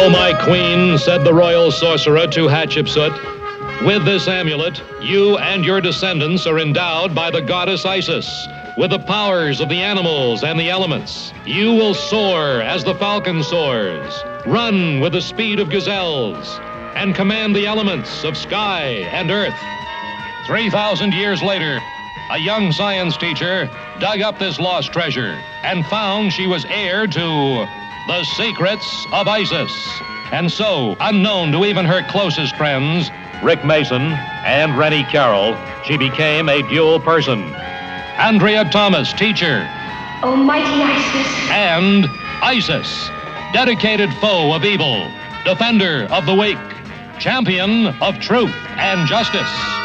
"O my queen," said the royal sorcerer to Hatshepsut, "with this amulet, you and your descendants are endowed by the goddess Isis with the powers of the animals and the elements. You will soar as the falcon soars, run with the speed of gazelles, and command the elements of sky and earth." 3,000 years later, a young science teacher dug up this lost treasure and found she was heir to the secrets of Isis. And so, unknown to even her closest friends, Rick Mason and Rennie Carroll, she became a dual person. Andrea Thomas, teacher. Almighty Isis. And Isis, dedicated foe of evil, defender of the weak, champion of truth and justice.